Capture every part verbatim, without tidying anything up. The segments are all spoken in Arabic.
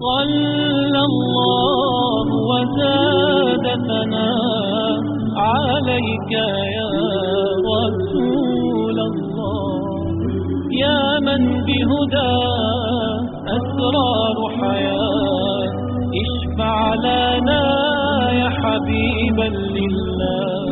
صلى الله وزاد ثناء عليك يا رسول الله، يا من بهدى أسرار حياة، اشفع لنا يا حبيبا لله.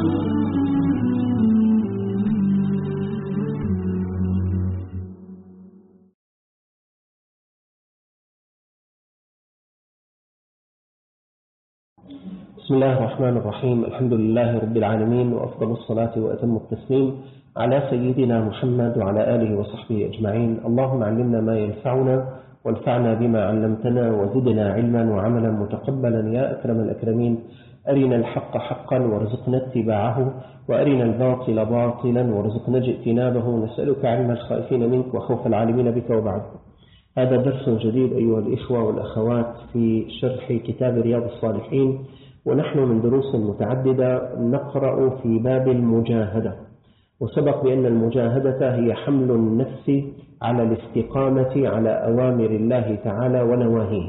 بسم الله الرحمن الرحيم. الحمد لله رب العالمين، وأفضل الصلاة وأتم التسليم على سيدنا محمد وعلى آله وصحبه أجمعين. اللهم علمنا ما ينفعنا وانفعنا بما علمتنا وزدنا علما وعملا متقبلا يا أكرم الأكرمين. أرنا الحق حقا وارزقنا اتباعه، وأرنا الباطل باطلا وارزقنا اجتنابه. نسألك علم الخائفين منك وخوف العالمين بك. وبعد، هذا درس جديد أيها الإخوة والأخوات في شرح كتاب رياض الصالحين، ونحن من دروس متعددة نقرأ في باب المجاهدة. وسبق بأن المجاهدة هي حمل النفس على الاستقامة على أوامر الله تعالى ونواهيه.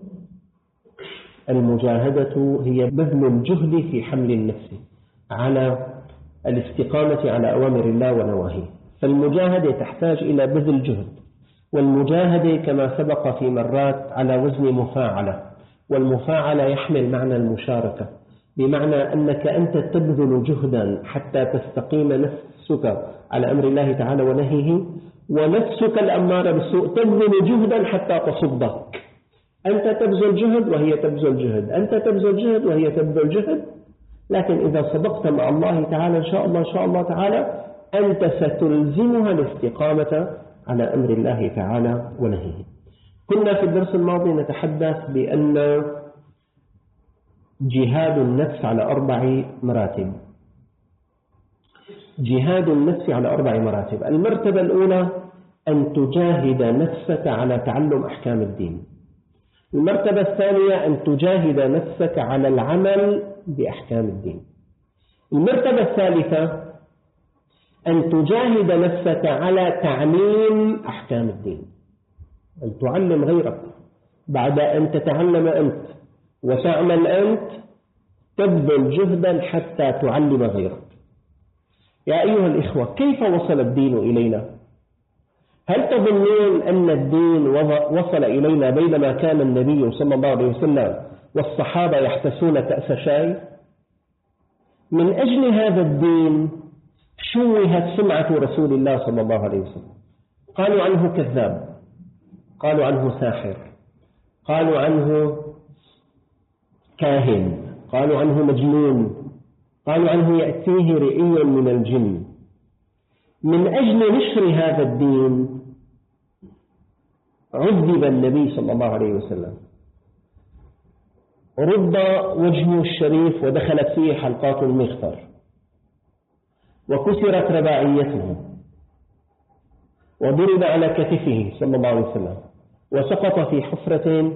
المجاهدة هي بذل الجهد في حمل النفس على الاستقامة على أوامر الله ونواهيه. فالمجاهدة تحتاج إلى بذل جهد، والمجاهدة كما سبق في مرات على وزن مفاعلة، والمفاعلة يحمل معنى المشاركة، بمعنى أنك أنت تبذل جهدا حتى تستقيم نفسك على أمر الله تعالى ونهيه، ونفسك الأمارة بالسوء تبذل جهدا حتى تصدك. أنت تبذل جهد وهي تبذل جهد، أنت تبذل جهد وهي تبذل جهد، لكن إذا صدقت مع الله تعالى إن شاء الله إن شاء الله تعالى أنت ستلزمها الاستقامة على أمر الله تعالى ونهيه. كنا في الدرس الماضي نتحدث بأن جهاد النفس على أربع مراتب. جهاد النفس على أربع مراتب. المرتبة الأولى أن تجاهد نفسك على تعلم أحكام الدين. المرتبة الثانية أن تجاهد نفسك على العمل بأحكام الدين. المرتبة الثالثة أن تجاهد نفسك على تعليم أحكام الدين، أن تعلم غيرك بعد أن تتعلم أنت وتعمل أنت، تبذل جهدا حتى تعلم غيرك. يا أيها الإخوة، كيف وصل الدين إلينا؟ هل تظنون أن الدين وصل إلينا بينما كان النبي صلى الله عليه وسلم والصحابة يحتسون كأس شاي؟ من أجل هذا الدين شوهت سمعة رسول الله صلى الله عليه وسلم. قالوا عنه كذاب، قالوا عنه ساحر، قالوا عنه كاهن، قالوا عنه مجنون، قالوا عنه يأتيه رئي من الجن. من أجل نشر هذا الدين عذب النبي صلى الله عليه وسلم، رد وجهه الشريف ودخلت فيه حلقات المغفر، وكسرت رباعيته، وضرب على كتفه صلى الله عليه وسلم، وسقط في حفرة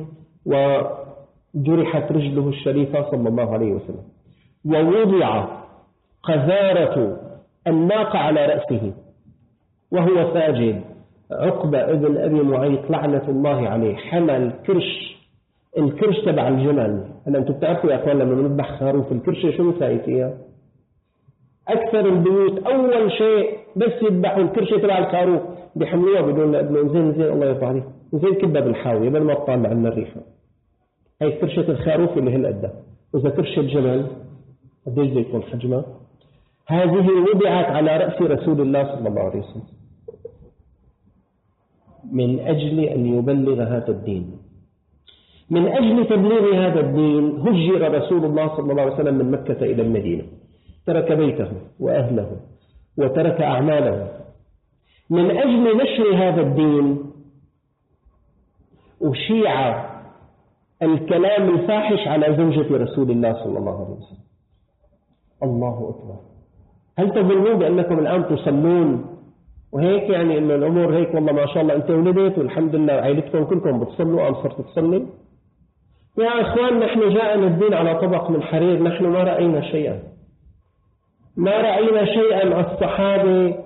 وجرحت رجله الشريفة صلى الله عليه وسلم، ووضع قذارة الناقة على رأسه وهو ساجد. عقبة ابن أبي معيط لعنة الله عليه حمل كرش، الكرش تبع الجمل. هلا أنتم بتعرفوا يا أخوان لما نذبح خروف الكرشة شو مساوي فيها؟ أكثر البيوت أول شيء بس يذبحوا الكرشة تبع الخروف بيحملوها بدون ابن زين زين الله يرضى عليه، زين كبة بالحاوية بل ما تطلع عنا الريحة. هي كرشة الخروف اللي هالقدة. إذا كرشة جمل قديش بيكون حجمها؟ هذه وضعت على رأس رسول الله صلى الله عليه وسلم من أجل أن يبلغ هذا الدين. من أجل تبليغ هذا الدين هجر رسول الله صلى الله عليه وسلم من مكة إلى المدينة، ترك بيته وأهله وترك أعماله من أجل نشر هذا الدين. أشيع الكلام الفاحش على زوجة رسول الله صلى الله عليه وسلم. الله أكبر. هل تظنون بأنكم الآن تصلون وهيك يعني إن الأمور هيك والله ما شاء الله أنت ولدت والحمد لله عائلتكم كلكم بتصلوا أم صرت تصلي؟ يا أخوان، نحن جاءنا الدين على طبق من حرير، نحن ما رأينا شيئا، ما رأينا شيئا. الصحابة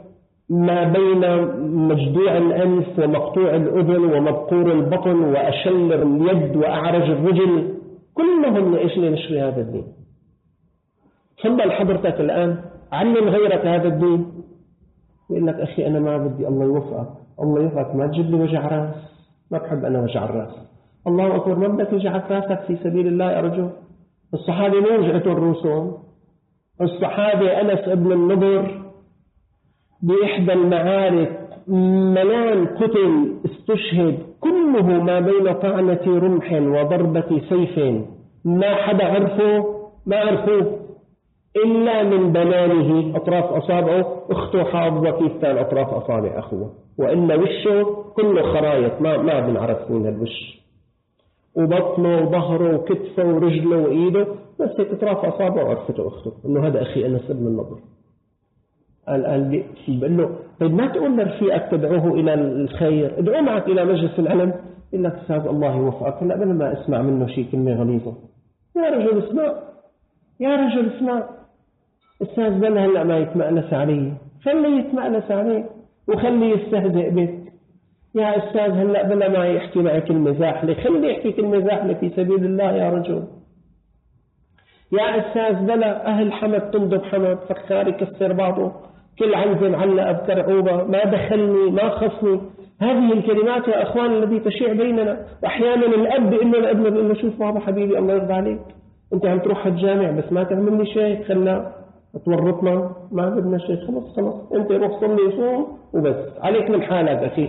ما بين مجدوع الأنف ومقطوع الأذن ومبقور البطن وأشل اليد وأعرج الرجل، كلهم لإجل نشر هذا الدين. تفضل حضرتك الآن علم غيرك هذا الدين، يقول لك أخي أنا ما بدي، الله يوفقك، الله يوفقك، ما تجيب لي وجع راس، ما بحب أنا وجع الراس. الله أكبر، ما بدك وجع راسك في سبيل الله يا رجل. الصحابة مو وجعته الرسوم، الصحابة أنس ابن النضر بإحدى المعارك ملان قتل استشهد، كله ما بين طعنة رمح وضربة سيف، ما حدا عرفه ما عرفوه إلا من بنانه أطراف أصابعه، أخته حافظة كيف كان أطراف أصابع أخوه، وإلا وشه كله خرايط ما ما بنعرف من الوش، وبطنه وظهره وكتفه ورجله وإيده، بس هيك أطراف أصابعه عرفته أخته إنه هذا أخي أنس ابن النضر. قال قال بقول له طيب ما تقول لرفيقك تدعوه إلى الخير، ادعوه معك إلى مجلس العلم. يقول لك أستاذ الله يوفقك، هلا بدل ما أسمع منه شيء كلمة غليظة. يا رجل اسمع، يا رجل اسمع، أستاذ بلا هلا ما يتمأنس علي، خليه يتمأنس عليك وخليه يستهزئ بك. يا أستاذ هلا بلا ما يحكي معك كلمة زاحلة، خليه يحكي كلمة زاحلة في سبيل الله يا رجل. يا أستاذ بلا أهل حمد تنضب حمد، فخار يكسر بعضه، كل عنزة معلقة بكرعوبة، ما دخلني ما خصني. هذه الكلمات يا أخوان الذي تشيع بيننا. وأحيانا الأب بيقول له الأب بيقول له شوف بابا حبيبي الله يرضى عليك، أنت عم تروح الجامع بس ما تعمل لي شيء، خلنا تورطنا، ما بدنا شيء، خلص خلص أنت روح صلي وصوم وبس، عليك من حالك أخي.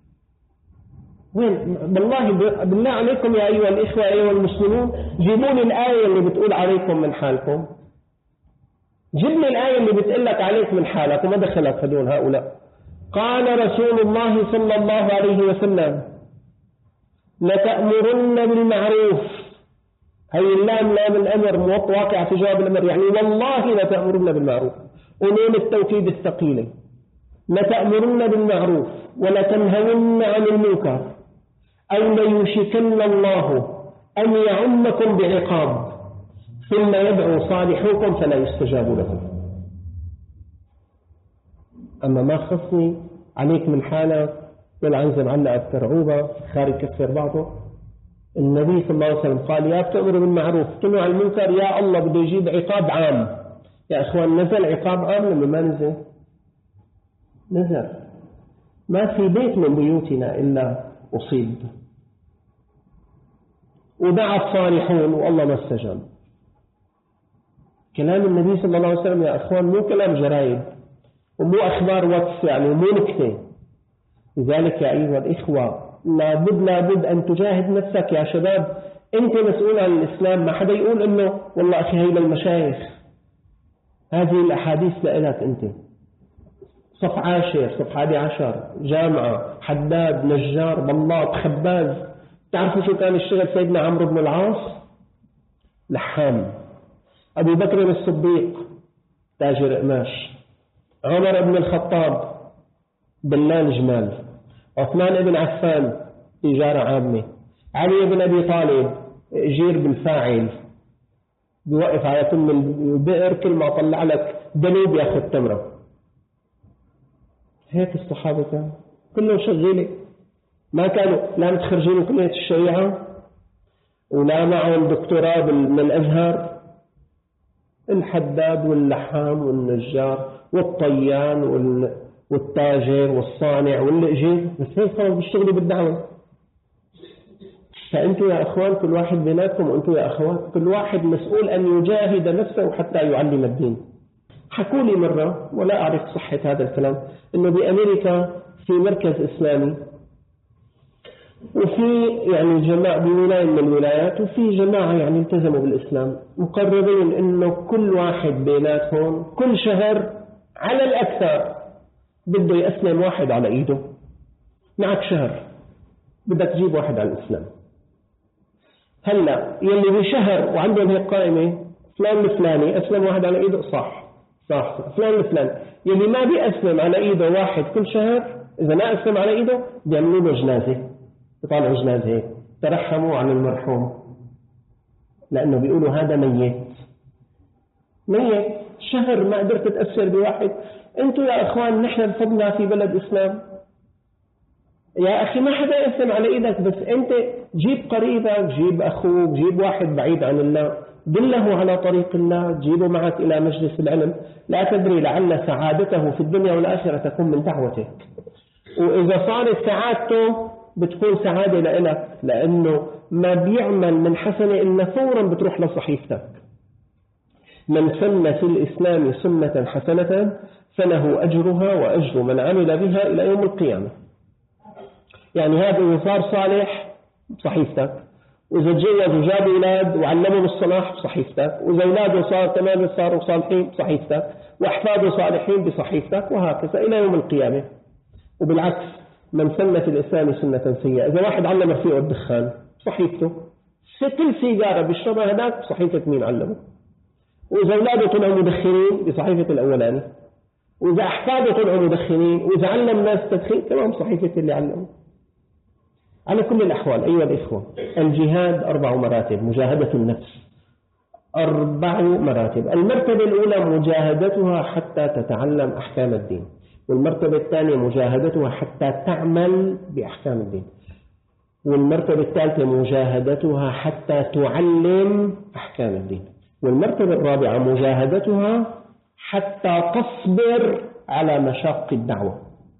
وين بالله بالله عليكم يا أيها الإخوة أيها المسلمون، جيبوا لي الآية اللي بتقول عليكم من حالكم، جيب لي الآية اللي بتقول لك عليك من حالك، وما دخلت هدول هؤلاء. قال رسول الله صلى الله عليه وسلم لتأمرن بالمعروف، هي اللام لام الأمر موط واقع في جواب الأمر، يعني والله لتأمرن بالمعروف، ونون التوكيد الثقيلة، لتأمرن بالمعروف ولتنهون عن المنكر أو ليوشكن الله أن يعمكم بعقاب ثم يدعو صالحوكم فلا يستجاب لهم. أما ما خصني عليك من حالة والعنزة معلقة بترعوبة خارج كسر بعضه. النبي صلى الله عليه وسلم قال يا بتأمر بالمعروف تنهى عن المنكر، يا الله بده يجيب عقاب عام. يا أخوان نزل عقاب عام لما ما نزل نزل ما في بيت من بيوتنا إلا أصيب، ودعا الصالحون والله ما استجاب. كلام النبي صلى الله عليه وسلم يا أخوان مو كلام جرايد ومو أخبار واتس يعني ومو نكتة. لذلك يا أيها الإخوة لابد لابد أن تجاهد نفسك يا شباب. أنت مسؤول عن الإسلام، ما حدا يقول إنه والله أخي هي للمشايخ، هذه الأحاديث لإلك أنت. صف عاشر صف حادي عشر، جامعة، حداد، نجار، بلاط، خباز. تعرفوا شو كان الشغل سيدنا عمرو بن العاص؟ لحام. أبو بكر الصديق تاجر قماش، عمر بن الخطاب دلال جمال، عثمان بن عفان تجارة عامة، علي بن أبي طالب جير بالفاعل، بيوقف على تم البئر كل ما طلع لك دلو بياخذ تمرة. هيك الصحابة كانوا كلهم شغيلة، ما كانوا لا متخرجين من كلية الشريعة ولا معهم دكتوراه من الأزهر. الحداد واللحام والنجار والطيان والتاجر والصانع واللئجير، بس هيك صاروا بيشتغلوا بالدعوة. فأنتوا يا أخوان كل واحد بيناتكم، وأنتوا يا أخوات كل واحد مسؤول أن يجاهد نفسه حتى يعلم الدين. حكوا لي مرة ولا أعرف صحة هذا الكلام إنه بأمريكا في مركز إسلامي، وفي يعني جماعة بولاية من الولايات، وفي جماعة يعني التزموا بالإسلام، مقررين إنه كل واحد بيناتهم كل شهر على الأكثر بده يأسلم واحد على إيده. معك شهر بدك تجيب واحد على الإسلام. هلا يلي بشهر وعندهم هيك قائمة فلان الفلاني أسلم واحد على إيده، صح صح فلان الفلاني. يلي ما بيأسلم على إيده واحد كل شهر، إذا ما أسلم على إيده بيعملوا له جنازة، يطالعوا جنازة هيك ترحموا عن المرحوم، لأنه بيقولوا هذا ميت. ميت شهر ما قدرت تأثر بواحد. أنتوا يا أخوان نحن بفضلنا في بلد إسلام، يا أخي ما حدا يسلم على إيدك، بس أنت جيب قريبك، جيب أخوك، جيب واحد بعيد عن الله، دله على طريق الله، جيبه معك إلى مجلس العلم، لا تدري لعل سعادته في الدنيا والآخرة تكون من دعوتك. وإذا صارت سعادته بتكون سعادة لإلك، لأنه ما بيعمل من حسنة إلا فورا بتروح لصحيفتك. من سن في الإسلام سنة حسنة فله أجرها وأجر من عمل بها إلى يوم القيامة. يعني هذا صار صالح بصحيفتك، وإذا تجوز وجاب أولاد وعلمهم الصلاح بصحيفتك، وإذا أولاده صار تمام صاروا صالحين بصحيفتك، وأحفاده صالحين بصحيفتك، وهكذا إلى يوم القيامة. وبالعكس من سن في الإسلام سنة سيئة، إذا واحد علم رفيقه الدخان بصحيفته، كل سيجارة بيشربها هناك بصحيفة مين علمه، وإذا أولاده طلعوا مدخنين بصحيفة الأولاني، وإذا أحفاده طلعوا مدخنين، وإذا علم ناس تدخين كمان بصحيفة اللي علمه. على كل الأحوال أيها الإخوة، الجهاد أربع مراتب. مجاهدة النفس أربع مراتب. المرتبة الأولى مجاهدتها حتى تتعلم أحكام الدين، والمرتبة الثانية مجاهدتها حتى تعمل بأحكام الدين، والمرتبة الثالثة مجاهدتها حتى تعلم أحكام الدين، والمرتبة الرابعة مجاهدتها حتى تصبر على مشاق الدعوة.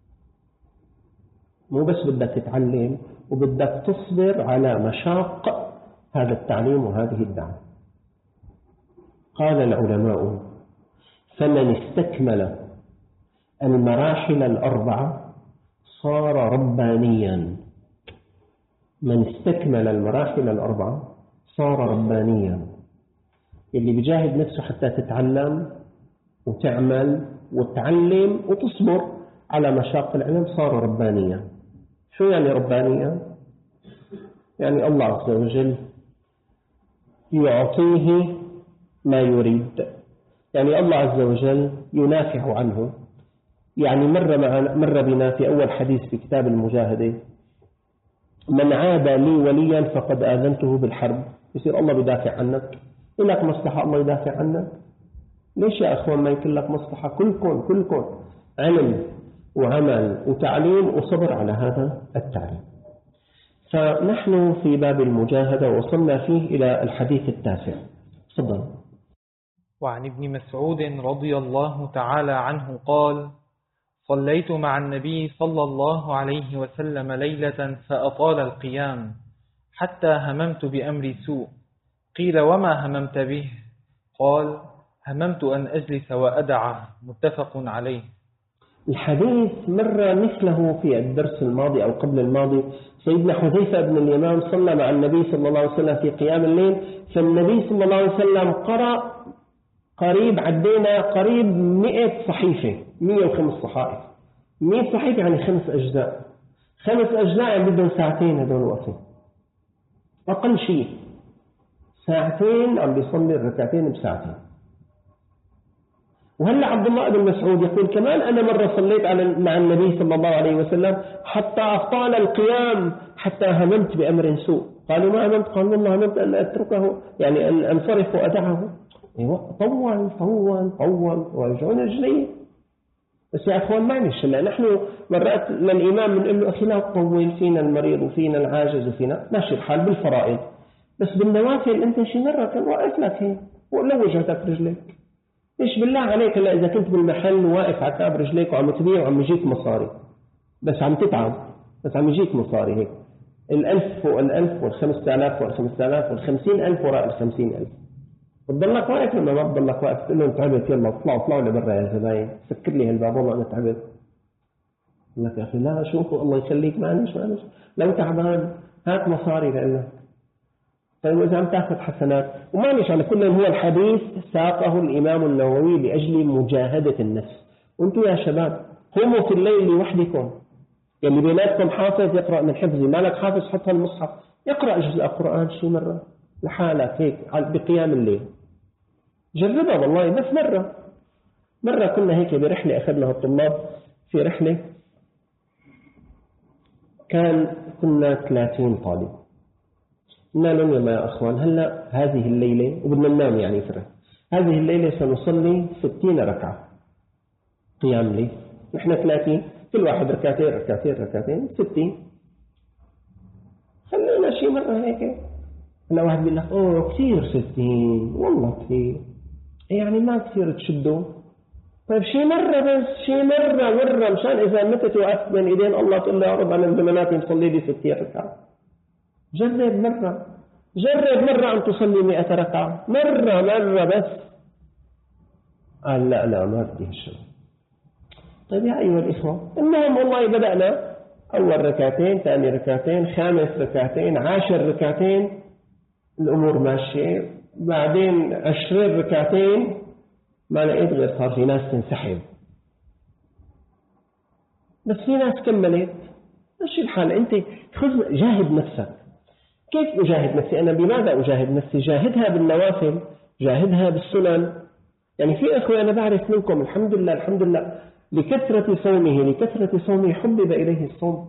مو بس بدك تتعلم، وبدك تصبر على مشاق هذا التعليم وهذه الدعوة. قال العلماء: فمن استكمل المراحل الأربعة صار ربانيا. من استكمل المراحل الأربعة صار ربانيا. اللي بيجاهد نفسه حتى تتعلم وتعمل وتعلم وتصبر على مشاق العلم صار ربانيا. شو يعني ربانيا؟ يعني الله عز وجل يعطيه ما يريد، يعني الله عز وجل ينافع عنه. يعني مر, مر بنا في أول حديث في كتاب المجاهدة: من عاد لي وليا فقد آذنته بالحرب. يصير الله بدافع عنك، إلك مصلحة الله يدافع عنك. ليش يا أخوان ما يكون لك مصلحة؟ كلكم كلكم علم وعمل وتعليم وصبر على هذا التعليم. فنحن في باب المجاهدة وصلنا فيه إلى الحديث التاسع. تفضل. وعن ابن مسعود رضي الله تعالى عنه قال: صليت مع النبي صلى الله عليه وسلم ليلة فأطال القيام حتى هممت بأمر سوء. قيل: وما هممت به؟ قال: هممت أن أجلس وأدعه. متفق عليه. الحديث مر مثله في الدرس الماضي أو قبل الماضي. سيدنا حذيفة بن اليمان صلى مع النبي صلى الله عليه وسلم في قيام الليل، فالنبي صلى الله عليه وسلم قرأ قريب عدينا قريب مئة صحيفة، مئة وخمس صحائف. مئة صحيفة يعني خمس أجزاء. خمس أجزاء يعني بدهم ساعتين هدول وقتين، أقل شيء ساعتين عم بيصلي الركعتين بساعتين. وهلا عبد الله بن مسعود يقول كمان: أنا مرة صليت على مع النبي صلى الله عليه وسلم حتى أطال القيام حتى هممت بأمر سوء. قالوا: ما هممت؟ قال: والله هممت أن أتركه، يعني أن أنصرف وأدعه. أيوة، طول طول طول ورجعون رجليه. بس يا أخوان معلش، هلا نحن مرات للإمام بنقول له: أخي لا تطول، فينا المريض وفينا العاجز وفينا ماشي الحال بالفرائض، بس بالنوافل أنت شي مرة كان واقف لك هيك ولو وجهتك رجليك. إيش بالله عليك هلا إذا كنت بالمحل واقف على كعب رجليك وعم تبيع وعم يجيك مصاري، بس عم تتعب بس عم يجيك مصاري هيك، الألف فوق الألف والخمسة آلاف والخمسة آلاف والخمسين ألف وراء الخمسين ألف، بتضلك واقف ولا ما بتضلك واقف؟ تقول لهم: تعبت يلا اطلعوا اطلعوا لبرا يا زباين، سكر لي هالباب والله أنا تعبت. يقول لك: يا أخي لا، شوفوا الله يخليك معلش معلش، لو تعبان هات مصاري لك. طيب إذا عم تأخذ حسنات ومانيش على كل. هو الحديث ساقه الإمام النووي لأجل مجاهدة النفس. وانتم يا شباب قوموا في الليل لوحدكم، يلي بيناتكم حافظ يقرأ من حفظي، مالك حافظ حط المصحف يقرأ جزء قرآن شي مرة لحالك هيك بقيام الليل. جربها والله، بس مرة مرة كنا هيك برحلة أخذنا الطلاب في رحلة، كان كنا ثلاثين طالب. قلنا لهم: يا أخوان هلأ هذه الليلة وبدنا ننام يعني فرق، هذه الليلة سنصلي ستين ركعة قيام ليل، نحن ثلاثين، كل واحد ركعتين ركعتين ركعتين ستين، خلينا شيء مرة هيك. هلا واحد بيقول لك اوه كثير ستين، والله كثير، يعني ما كثير تشدوا. طيب شيء مرة بس، شيء مرة مرة مشان إذا متى توقف بين إيدين الله تقول له يا رب أنا بزماناتي مصلي لي ستين ركعة. جرب مرة، جرب مرة أن تصلي مئة ركعة، مرة مرة بس. قال لا لا ما بدي هالشيء. طيب يا أيها الإخوة، المهم والله بدأنا أول ركعتين، ثاني ركعتين، خامس ركعتين، عاشر ركعتين، الأمور ماشية. بعدين عشرين ركعتين ما لقيت غير صار في ناس تنسحب، بس في ناس كملت. ماشي الحال، أنت خذ جاهد نفسك. كيف أجاهد نفسي؟ أنا بماذا أجاهد نفسي؟ جاهدها بالنوافل، جاهدها بالسنن. يعني في أخوة أنا بعرف منكم الحمد لله الحمد لله لكثرة صومه لكثرة صومه حبب إليه الصوم.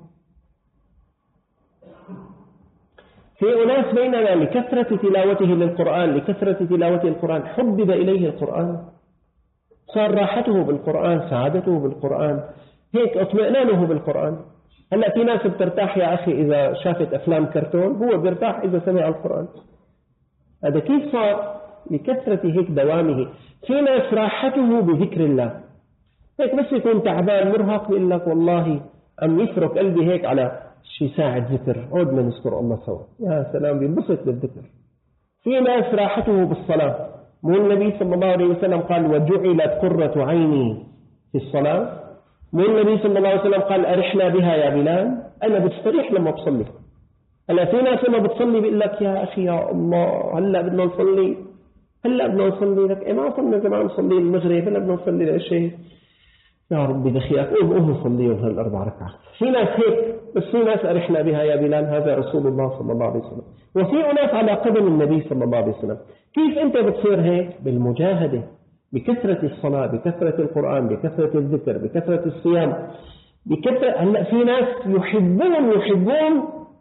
في أناس بيننا لكثرة تلاوته للقرآن لكثرة تلاوته القرآن حبب إليه القرآن، صار راحته بالقرآن، سعادته بالقرآن، هيك اطمئنانه بالقرآن. هلأ في ناس بترتاح يا أخي إذا شافت أفلام كرتون، هو بيرتاح إذا سمع القرآن. هذا كيف صار؟ لكثرة هيك دوامه. في ناس راحته بذكر الله، هيك بس يكون تعبان مرهق بيقول لك والله عم يفرك قلبي هيك على شي ساعة ذكر، عودنا نذكر الله سوا، يا سلام بينبسط بالذكر. في ناس راحته بالصلاة، مو النبي صلى الله عليه وسلم قال وجعلت قرة عيني في الصلاة؟ مو النبي صلى الله عليه وسلم قال أرحنا بها يا بلال؟ أنا بستريح لما بصلي. هلا في ناس لما بتصلي بيقول لك يا أخي يا الله هلا بدنا نصلي، هلا بدنا نصلي لك إيه ما صلنا زمان نصلي المغرب، هلا بدنا نصلي العشاء، يا ربي دخيلك قوم قوم صلي هالأربع ركعات. في ناس هيك، بس في ناس أرحنا بها يا بلال هذا رسول الله صلى الله عليه وسلم. وفي ناس على قدم النبي صلى الله عليه وسلم. كيف أنت بتصير هيك؟ بالمجاهدة، بكثرة الصلاة، بكثرة القرآن، بكثرة الذكر، بكثرة الصيام، بكثرة. هلا في ناس يحبون يحبون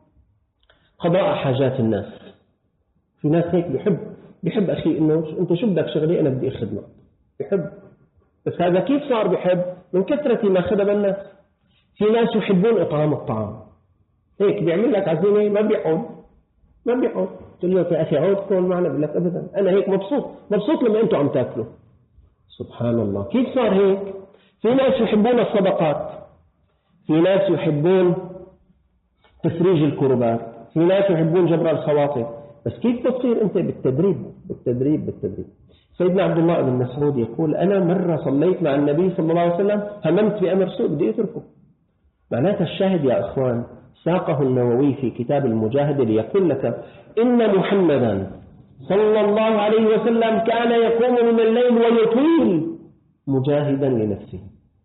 قضاء حاجات الناس. في ناس هيك بيحب بيحب أخي إنه أنت شو بدك شغلي أنا بدي أخدمك، بيحب. بس هذا كيف صار بيحب؟ من كثرة ما خدم الناس. في ناس يحبون إطعام الطعام، هيك بيعمل لك عزيمة ما بيقعد ما بيقعد تقول له يا أخي عود كون معنا، بيقول لك أبدا أنا هيك مبسوط مبسوط لما أنتوا عم تاكلوا. سبحان الله كيف صار هيك؟ في ناس يحبون الصدقات، في ناس يحبون تفريج الكربات، في ناس يحبون جبر الخواطر. بس كيف تصير أنت؟ بالتدريب بالتدريب بالتدريب. سيدنا عبد الله بن مسعود يقول أنا مرة صليت مع النبي صلى الله عليه وسلم هممت بأمر سوء بدي أتركه. معناتها الشاهد يا أخوان ساقه النووي في كتاب المجاهدة ليقول لك إن محمدا صلى الله عليه وسلم كان يقوم من الليل ويطيل مجاهدا لنفسه.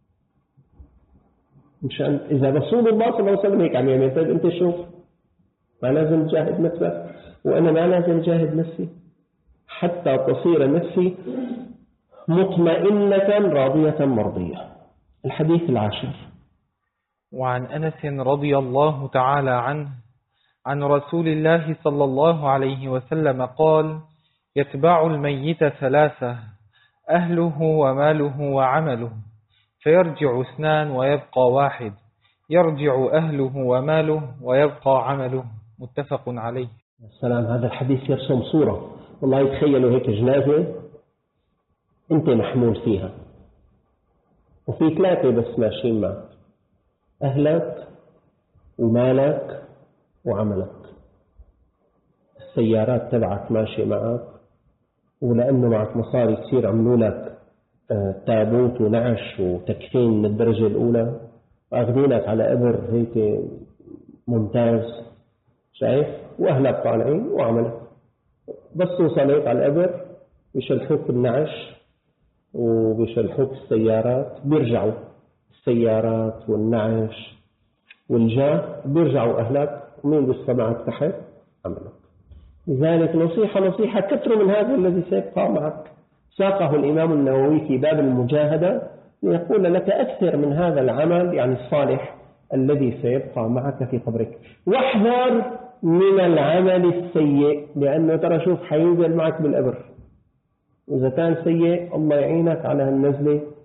مشان إذا رسول الله صلى الله عليه وسلم هيك عم يعمل، طيب أنت شوف ما لازم تجاهد نفسك وأنا ما لازم أجاهد نفسي حتى تصير نفسي مطمئنة راضية مرضية. الحديث العاشر وعن أنس رضي الله تعالى عنه عن رسول الله صلى الله عليه وسلم قال يتبع الميت ثلاثة أهله وماله وعمله فيرجع اثنان ويبقى واحد، يرجع أهله وماله ويبقى عمله. متفق عليه. السلام. هذا الحديث يرسم صورة، والله يتخيلوا هيك جنازة أنت محمول فيها وفي ثلاثة بس ماشيين معك، أهلك ومالك وعملك. السيارات تبعك ماشية معك، ولأنه معك مصاري كثير عملوا لك تابوت ونعش وتكفين من الدرجة الأولى وأخذينك على إبر هيك ممتاز، شايف؟ وأهلك طالعين وعملك. بس وصلت على الإبر بيشلحوك النعش وبيشلحوك السيارات، بيرجعوا السيارات والنعش والجاه بيرجعوا أهلك، ومين بيصطى معك تحت؟ عملك. لذلك نصيحة نصيحة كثر من هذا الذي سيبقى معك. ساقه الإمام النووي في باب المجاهدة ليقول لك أكثر من هذا العمل يعني الصالح الذي سيبقى معك في قبرك. واحذر من العمل السيء، لأنه ترى شوف حينزل معك بالأبر، وإذا كان سيء الله يعينك على هالنزلة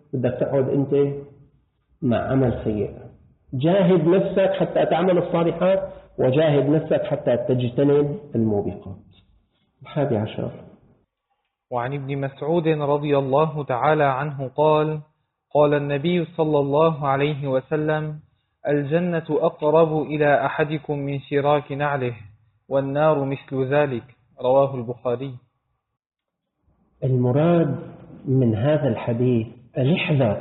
بدك تقعد أنت مع عمل سيء. جاهد نفسك حتى تعمل الصالحات، وجاهد نفسك حتى تجتنب الموبقات. الحادي عشر. وعن ابن مسعود رضي الله تعالى عنه قال: قال النبي صلى الله عليه وسلم: الجنة أقرب إلى أحدكم من شراك نعله، والنار مثل ذلك. رواه البخاري. المراد من هذا الحديث الاحذار.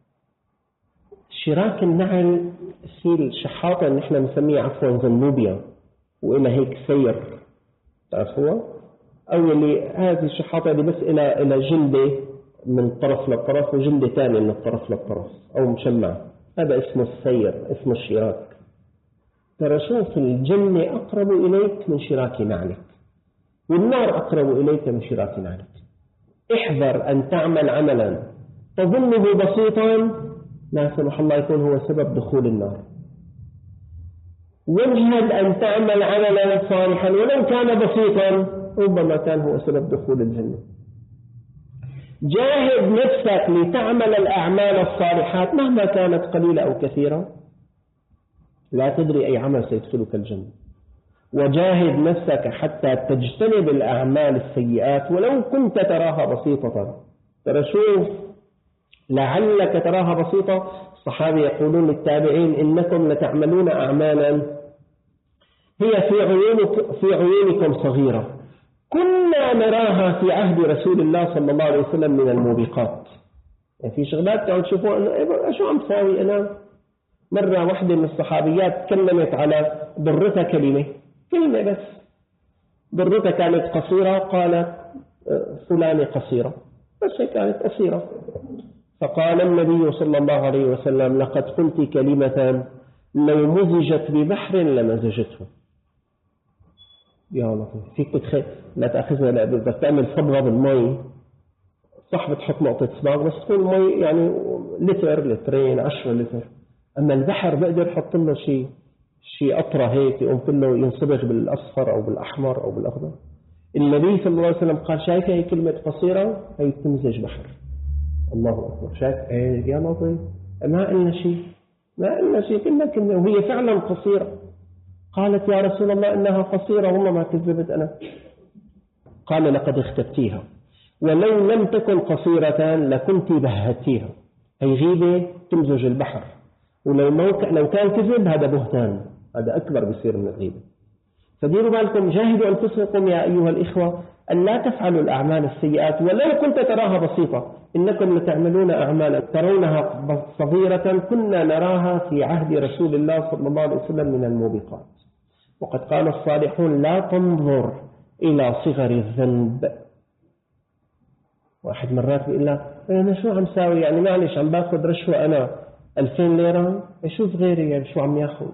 شراك النعل هي الشحاطة اللي نحن نسميها عفوا زنوبيا، وإلى هيك سير، تعرفوها؟ أو اللي هذه الشحاطة اللي بس إلى إلى جلدة من طرف للطرف وجلدة ثانية من الطرف للطرف أو مشمع، هذا اسمه السير، اسمه الشراك. ترى شوف، الجنة أقرب إليك من شراك نعلك، والنار أقرب إليك من شراك نعلك. احذر أن تعمل عملا تظنه بسيطا لا سمح الله يكون هو سبب دخول النار، واجهد أن تعمل عملا صالحا ولو كان بسيطا ربما كان هو سبب دخول الجنة. جاهد نفسك لتعمل الأعمال الصالحات مهما كانت قليلة أو كثيرة، لا تدري أي عمل سيدخلك الجنة. وجاهد نفسك حتى تجتنب الأعمال السيئات ولو كنت تراها بسيطة. ترى شوف، لعلك تراها بسيطة. الصحابة يقولون للتابعين: إنكم لتعملون أعمالا هي في عيونك في عيونكم صغيرة كنا نراها في عهد رسول الله صلى الله عليه وسلم من الموبقات. يعني في شغلات تعالوا تشوفوا أنه شو عم تساوي أنا. مرة واحدة من الصحابيات تكلمت على ضرتها كلمة كلمة بس، ضرتها كانت قصيرة، قالت فلانة قصيرة، بس هي كانت قصيرة. فقال النبي صلى الله عليه وسلم: لقد قلت كلمة لو مزجت ببحر لمزجته. يا الله، فيك بتخيل لا تأخذها، لا بدك تعمل صبغة بالمي، صح بتحط نقطة صباغ بس تكون مي يعني لتر لترين عشرة لتر. أما البحر بقدر يحط له شيء شيء قطرة هيك يقوم كله ينصبغ بالأصفر أو بالأحمر أو بالأخضر. النبي صلى الله عليه وسلم قال: شايف هي كلمة قصيرة هي تمزج بحر. الله أكبر. شايف إيه يا لطيف، ما قلنا شيء ما قلنا شيء قلنا كلمة وهي فعلا قصيرة. قالت: يا رسول الله إنها قصيرة. والله ما كذبت أنا. قال: لقد اختبتيها، ولو لم تكن قصيرة لكنت بهتيها. هي غيبة تمزج البحر، ولو لو كان كذب هذا بهتان، هذا أكبر بصير من الغيبة. فديروا بالكم، جاهدوا أنفسكم يا أيها الإخوة أن لا تفعلوا الأعمال السيئات ولو كنت تراها بسيطة. إنكم لتعملون أعمالا ترونها صغيرة كنا نراها في عهد رسول الله صلى الله عليه وسلم من الموبقات. وقد قال الصالحون: لا تنظر إلى صغر الذنب. واحد مرات بيقول لك: أنا شو عم ساوي يعني، معلش عم باخذ رشوة أنا ألفين ليرة، أشوف غيري يعني شو عم ياخذ.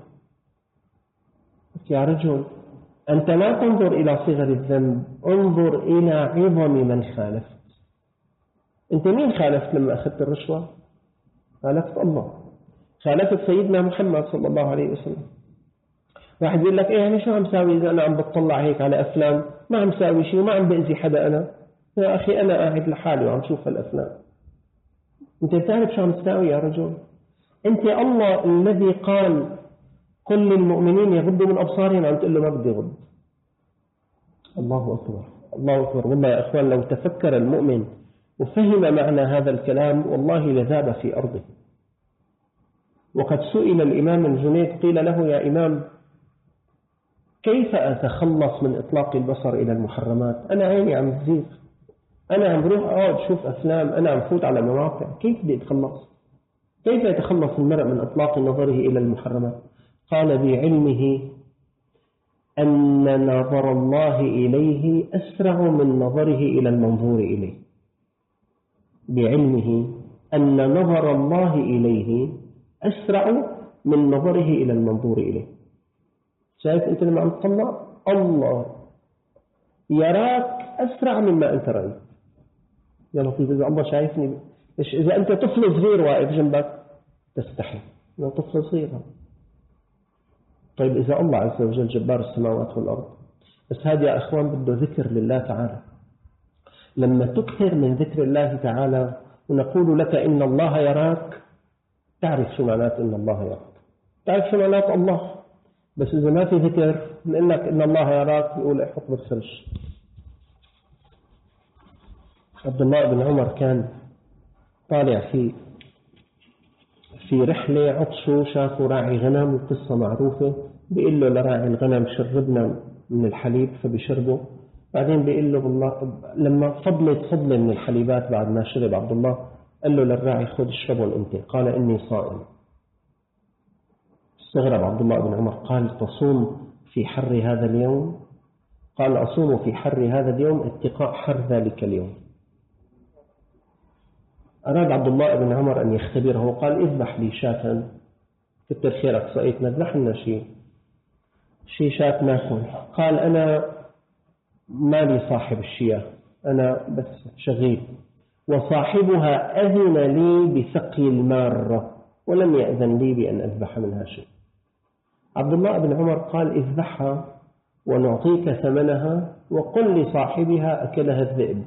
يا رجل، أنت لا تنظر إلى صغر الذنب، انظر إلى عظم من خالفت. أنت مين خالفت لما أخذت الرشوة؟ خالفت الله، خالفت سيدنا محمد صلى الله عليه وسلم. واحد يقول لك: إيه يعني شو عم ساوي إذا أنا عم بتطلع هيك على أفلام، ما عم ساوي شيء وما عم بأذي حدا. أنا يا أخي أنا قاعد لحالي وعم شوف هالأفلام. أنت بتعرف شو عم تساوي يا رجل؟ أنت الله الذي قال: كل المؤمنين يغضوا من أبصارهم، عم تقول له ما بدي غض. الله أكبر الله أكبر. والله يا أخوان، لو تفكر المؤمن وفهم معنى هذا الكلام والله لذاب في أرضه. وقد سئل الإمام الجنيد قيل له: يا إمام، كيف أتخلص من إطلاق البصر إلى المحرمات؟ أنا عيني عم تزيغ، أنا عم بروح أقعد شوف أفلام، أنا عم فوت على مواقع، كيف بدي أتخلص؟ كيف يتخلص المرء من إطلاق نظره إلى المحرمات؟ قال: بعلمه أن نظر الله إليه أسرع من نظره إلى المنظور إليه. بعلمه أن نظر الله إليه أسرع من نظره إلى المنظور إليه. شايف أنت لما عم تطلع الله يراك أسرع مما أنت رأيت. يا لطيف، إذا الله شايفني، إذا أنت طفل صغير واقف جنبك تستحي، إذا طفل صغير. طيب إذا الله عز وجل جبار السماوات والأرض. بس هذا يا أخوان بده ذكر لله تعالى. لما تكثر من ذكر الله تعالى ونقول لك إن الله يراك، تعرف شو معنات إن الله يراك، تعرف شو معنات الله. بس إذا ما في ذكر لأنك إن الله يراك يقول حط بالخرج. عبد الله بن عمر كان طالع في في رحلة عطشوا، شافوا راعي غنم، القصة معروفة، بيقول له لراعي الغنم شربنا من الحليب فبيشربه. بعدين بيقول له بالله لما فضلت فضلة من الحليبات بعد ما شرب عبد الله، قال له للراعي خذ اشربهم أنت، قال إني صائم. استغرب عبد الله بن عمر، قال تصوم في حر هذا اليوم؟ قال أصوم في حر هذا اليوم اتقاء حر ذلك اليوم. أراد عبد الله بن عمر أن يختبره وقال اذبح لي شاة، كتر خيرك صقيت نذبح لنا شيء شيء شاة ناكل. قال أنا ما لي صاحب الشياه، أنا بس شغيل، وصاحبها أذن لي بسقي المارة ولم يأذن لي بأن أذبح منها شيء. عبد الله بن عمر قال اذبحها ونعطيك ثمنها وقل لصاحبها أكلها الذئب.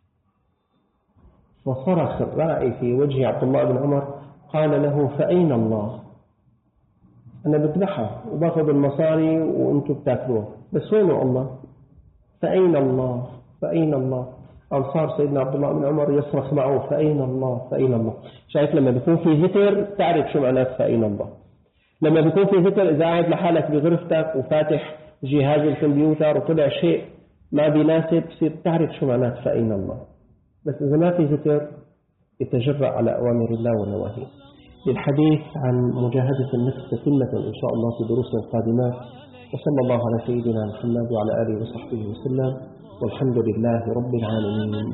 فصرخ الراعي في وجه عبد الله بن عمر، قال له فأين الله؟ أنا بذبحها وباخذ المصاري وأنتم بتاكلوها، بس وين الله؟ فأين الله؟ فأين الله؟ أنصار سيدنا عبد الله بن عمر يصرخ معه فأين الله؟ فأين الله؟ شايف لما بيكون في ذكر تعرف شو معنات فأين الله. لما بيكون في ذكر إذا قاعد لحالك بغرفتك وفاتح جهاز الكمبيوتر وطلع شيء ما بيناسب بصير تعرف شو معنات فأين الله. بس إذا ما في ذكر يتجرأ على أوامر الله ونواهيه. للحديث عن مجاهدة النفس تتمة إن شاء الله في دروس القادمات. وصلى الله على سيدنا محمد وعلى آله وصحبه وسلم، والحمد لله رب العالمين.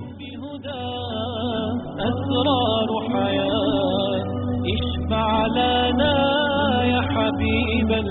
أسرار حياة اشفع لنا يا حبيب